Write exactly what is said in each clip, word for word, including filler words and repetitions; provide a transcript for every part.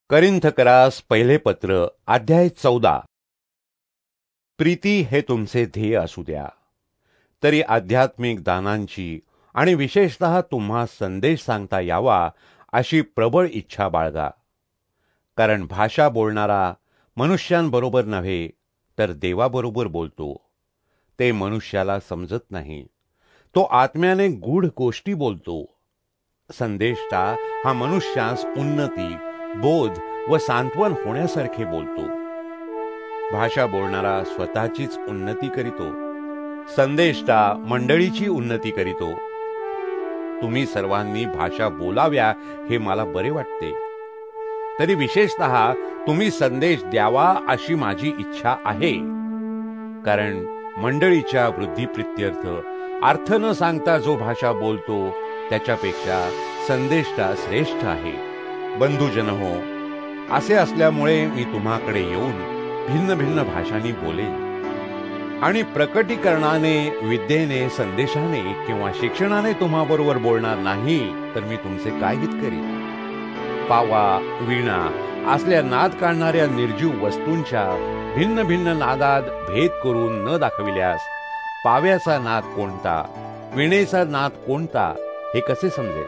करिंथकरास पहिले पत्र अध्याय चौदा. प्रीती हे तुमचे ध्येय असू द्या. तरी आध्यात्मिक दानांची आणि विशेषतः तुम्हा संदेश सांगता यावा अशी प्रबळ इच्छा बाळगा. कारण भाषा बोलणारा मनुष्यांबरोबर नव्हे तर देवाबरोबर बोलतो. ते मनुष्याला समजत नाही. तो आत्म्याने गूढ गोष्टी बोलतो. संदेष्टा हा मनुष्यास उन्नती, बोध व सांत्वन होण्यासारखे बोलतो. भाषा बोलणारा स्वतःचीच उन्नती करीतो. संदेष्टा मंडळीची उन्नती करीतो. तुम्ही सर्वांनी भाषा बोलाव्या हे मला बरे वाटते. तरी विशेषतः तुम्ही संदेश द्यावा अशी माझी इच्छा आहे. कारण मंडळीच्या वृद्धिप्रित्यर्थ अर्थ न सांगता जो भाषा बोलतो त्याच्यापेक्षा संदेष्टा श्रेष्ठ आहे. बंधुजन हो, असे असल्यामुळे मी तुम्हाकडे येऊन भिन्न भिन्न भाषांनी बोलेन. आणि प्रकटीकरणाने, विद्येने, संदेशाने किंवा शिक्षणाने तुम्हाबरोबर बोलणार नाही तर मी तुमचे काय हित करीन? पावा, वीणा असल्या नाद काढणाऱ्या निर्जीव वस्तूंच्या भिन्न भिन्न नादात भेद करून न दाखविल्यास पाव्याचा नाद कोणता, वीणेचा नाद कोणता हे कसे समजेल?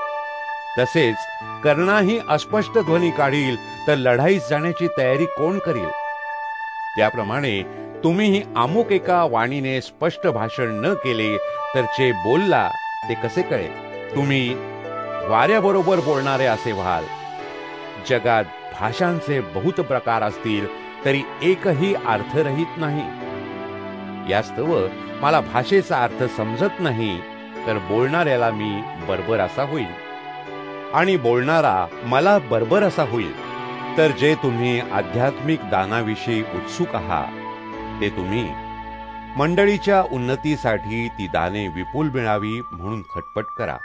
तसेच कर्णाही अस्पष्ट ध्वनी काढील तर लढाईस जाण्याची तयारी कोण करील? त्याप्रमाणे तुम्हीही अमुक एका वाणीने स्पष्ट भाषण न केले तर जे बोलला ते कसे कळेल? तुम्ही वाऱ्याबरोबर बोलणारे असे व्हाल. जगात भाषांचे बहुत प्रकार असतील तरी एकही अर्थरहित नाही. यास्तव मला भाषेचा अर्थ समजत नाही तर बोलणाऱ्याला मी बरोबर असा होईल आणि बोलणारा मला बरोबर असा होईल. तर जे तुम्ही आध्यात्मिक दानाविषयी उत्सुक आहात ते तुम्ही मंडळीच्या उन्नतीसाठी ती दाने विपुल मिळावी म्हणून खटपट करा.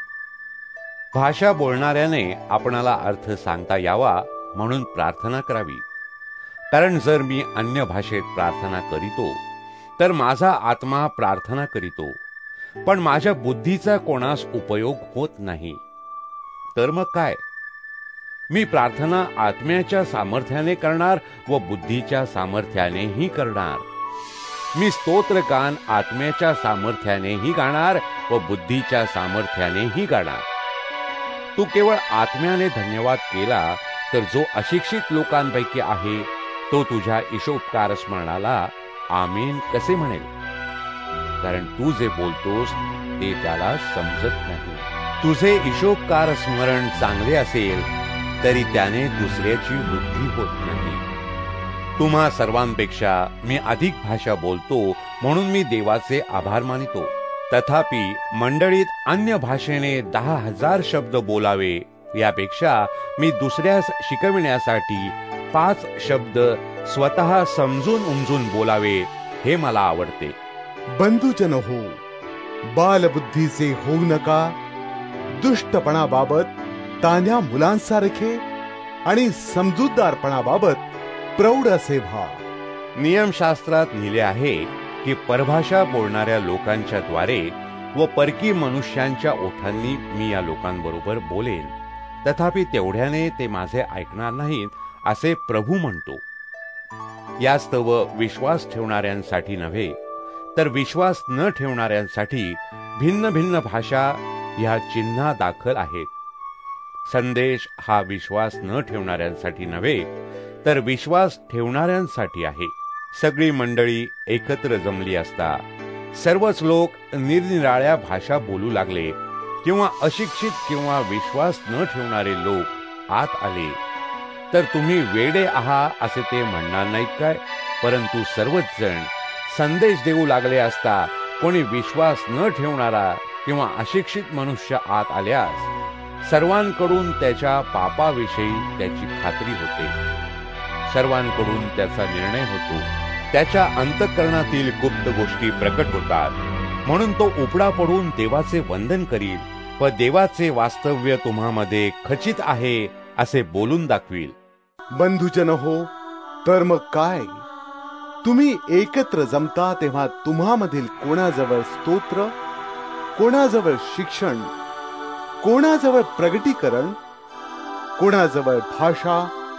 भाषा बोलणाऱ्याने आपणाला अर्थ सांगता यावा म्हणून प्रार्थना करावी. कारण जर मी अन्य भाषेत प्रार्थना करीतो तर माझा आत्मा प्रार्थना करीतो, पण माझ्या बुद्धीचा कोणास उपयोग होत नाही. तर मग काय? मी प्रार्थना आत्म्याच्या सामर्थ्याने करणार व बुद्धीच्या सामर्थ्यानेही करणार. मी स्तोत्रगान आत्म्याच्या सामर्थ्यानेही गाणार व बुद्धीच्या सामर्थ्यानेही गाणार. तू केवळ आत्म्याने धन्यवाद केला तर जो अशिक्षित लोकांपैकी आहे तो तुझ्या ईशोपकार स्मरणाला आमेन कसे म्हणेल? कारण तू जे बोलतोस ते त्याला समजत नाही. तुझे ईशोपकार स्मरण चांगले असेल तरी त्याने दुसऱ्याची वृद्धी होत नाही. तुम्हा सर्वांपेक्षा मी अधिक भाषा बोलतो म्हणून मी देवाचे आभार मानितो. तथापि मंडळीत अन्य भाषेने दहा हजार शब्द बोलावे यापेक्षा मी दुसऱ्यास शिकविण्यासाठी पाच शब्द स्वतः समजून उमजून बोलावे हे मला आवडते. बंधुजन हो, बालबुद्धीचे होऊ नका. दुष्टपणाबाबत तान्या मुलांसारखे आणि समजूतदारपणाबाबत प्रौढ असे व्हा. नियमशास्त्रात लिहिले आहे की परभाषा बोलणाऱ्या लोकांच्या द्वारे व परकी मनुष्यांच्या ओठांनी मी या लोकांबरोबर बोलेन. तथापि तेवढ्याने ते माझे ऐकणार नाहीत असे प्रभू म्हणतो. यास्तव विश्वास ठेवणाऱ्यांसाठी नव्हे तर विश्वास न ठेवणाऱ्यांसाठी भिन्न भिन्न भाषा ह्या चिन्हा दाखल आहेत. संदेश हा विश्वास न ठेवणाऱ्यांसाठी नव्हे तर विश्वास ठेवणाऱ्यांसाठी आहे. सगळी मंडळी एकत्र जमली असता सर्वच लोक निरनिराळ्या भाषा बोलू लागले किंवा अशिक्षित किंवा विश्वास न ठेवणारे लोक आत आले तर तुम्ही वेडे आहात असे ते म्हणणार नाहीत काय? परंतु सर्वच जण संदेश देऊ लागले असता कोणी विश्वास न ठेवणारा किंवा अशिक्षित मनुष्य आत आल्यास सर्वांकडून त्याच्या पापाविषयी त्याची खात्री होते. सर्वांकडून त्याचा निर्णय होतो. त्याच्या अंतःकरणातील गुप्त गोष्टी प्रकट होतात. म्हणून तो उपडा पडून देवाचे वंदन करील व देवाचे वास्तव्य तुम्हामध्ये खचित आहे असे बोलून दाखवील. बंधुजन हो, तर मग काय? तुम्ही एकत्र जमता तेव्हा तुम्हामधील कोणाजवळ स्तोत्र, कोणाजवळ शिक्षण, कोणाजवळ प्रगटीकरण, कोणाजवळ भाषा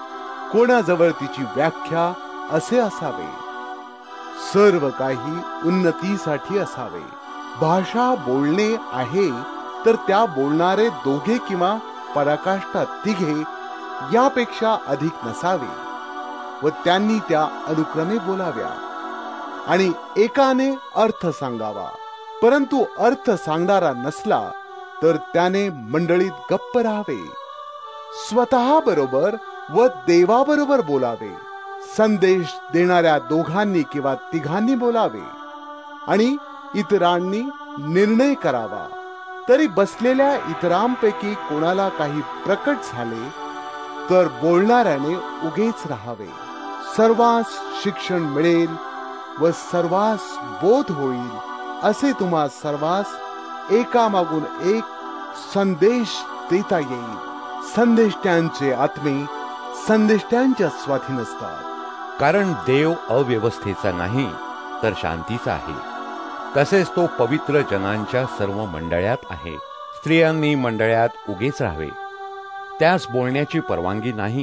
कोणाजवळ तिची व्याख्या असे असावे. सर्व काही उन्नतीसाठी असावे. भाषा बोलणे आहे तर त्या बोलणारे दोघे किंवा पराकाष्ठा तिघे यापेक्षा अधिक नसावे व त्यांनी त्या अनुक्रमे बोलाव्या आणि एकाने अर्थ सांगावा. परंतु अर्थ सांगणारा नसला तर त्याने मंडळीत गप्प राहावे. स्वतः बरोबर व देवाबरोबर बोलावे. संदेश देणाऱ्या दोघांनी किंवा तिघांनी बोलावे आणि इतरांनी निर्णय करावा. तरी बसलेल्या इतरांपैकी कोणाला काही प्रकट झाले तर बोलणाऱ्याने उगेच राहावे. सर्वांस शिक्षण मिळेल व सर्वांस बोध होईल असे तुम्हा सर्वांस एकामागून एक संदेश देता येईल. संदेष्ट्यांचे आत्मे संदेष्ट्यांच्या स्वाधीन असतात. कारण देव अव्यवस्थेचा नाही तर शांतीचा आहे. तसेच तो पवित्र जनांच्या सर्व मंडळात आहे. स्त्रियांनी मंडळात उगेच राहावे. त्यास बोलण्याची परवानगी नाही.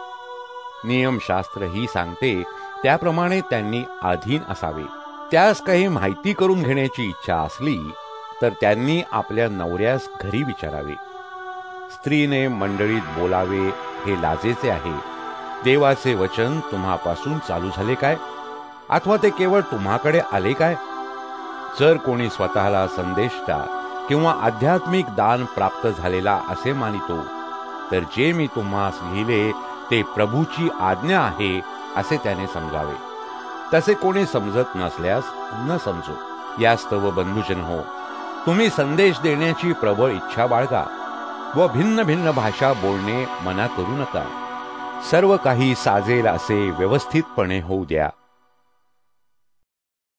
नियमशास्त्र ही सांगते त्याप्रमाणे त्यांनी अधीन असावे. त्यास काही माहिती करून घेण्याची इच्छा असली तर त्यांनी आपल्या नवऱ्यास घरी विचारावे. स्त्रीने मंडळीत बोलावे हे लाजेचे आहे. देवाचे वचन तुम्हापासून चालू झाले काय, अथवा ते केवळ तुम्हाकडे आले काय? जर कोणी स्वतःला संदेष्टा किंवा आध्यात्मिक दान प्राप्त झालेला असे मानितो तर जे मी तुम्हास लिहिले ते प्रभूची आज्ञा आहे असे त्याने समजावे. तसे कोणी समजत नसल्यास न समजो. यास्तव बंधुजन हो, तुम्ही संदेश देण्याची प्रबळ इच्छा बाळगा व भिन्न भिन्न भाषा बोलणे मना करू नका. सर्व काही साजेल असे व्यवस्थितपणे होऊ द्या.